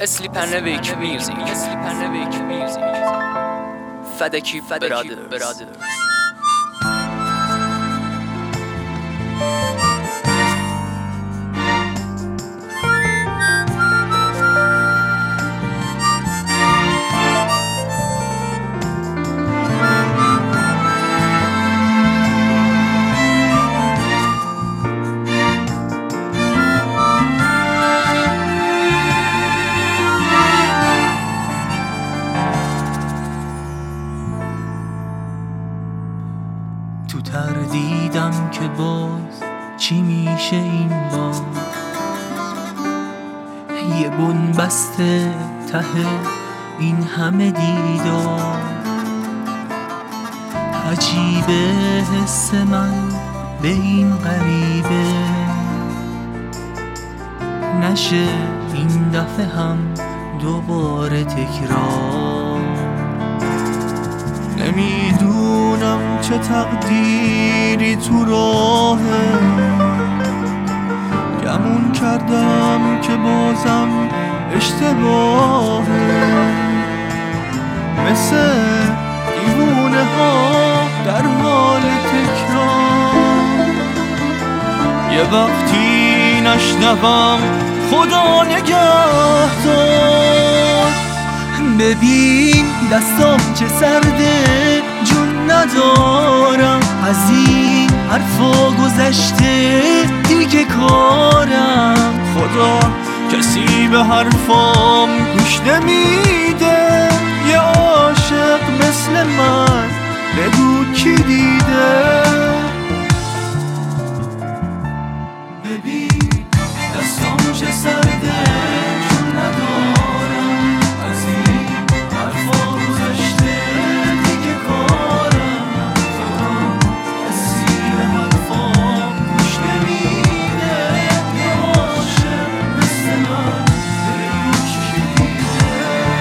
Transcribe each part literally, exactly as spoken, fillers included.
Sleepernavik music, Sleepernavik music. Fadaki, Fadaki brothers. brothers. تو تردیدم که باز چی میشه این بار، یه بن بسته ته این همه دیدار. عجیبه حس من به این غریبه، نشه این دفعه هم دوباره تکرار. نمیدونم چه تقدیری تو راهه، گمون کردم که بازم اشتباهه. مثل دیوونه ها در حال تکرار، یه وقتی نشنوم خدا نگهدار. ببین دستام چه سرده، جون ندارم از این حرفا گذشته دیگه کارم. خدا کسی به حرفام گوش نمیده، یه عاشق مثل من بگو کی دیده. ببین دستام چه سرده، جون ندارم از این حرفا گذشته دیگه کارم. خدا کسی به حرفام گوش نمیده، یه عاشق مثل من بگو کی دیده.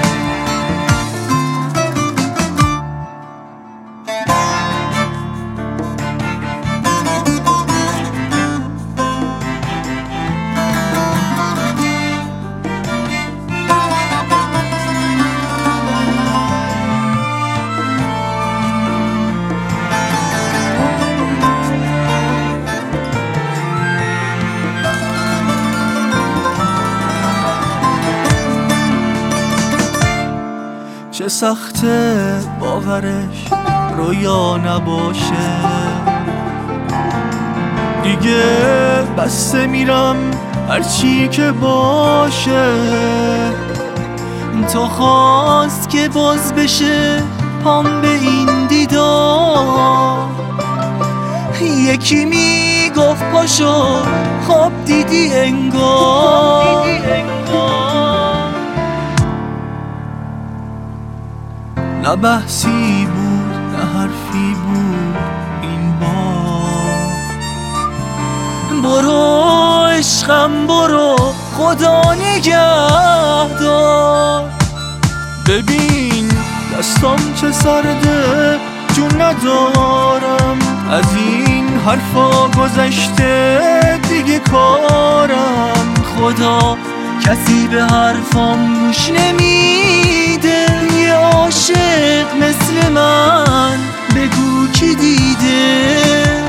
چه سخته باورش رویا نباشه، دیگه بسته میرم هرچی که باشه. تو خواست که باز بشه پام به این دیدار، یکی میگفت پاشو خواب دیدی انگار. نه بحثی بود نه حرفی بود این بار. برو عشقم برو خدا نگهدار. ببین دستام چه سرده، جون ندارم از این حرفا گذشته دیگه کارم. خدا کسی به حرفام گوش نمیده، یه عاشق مثل من بگو کی دیده.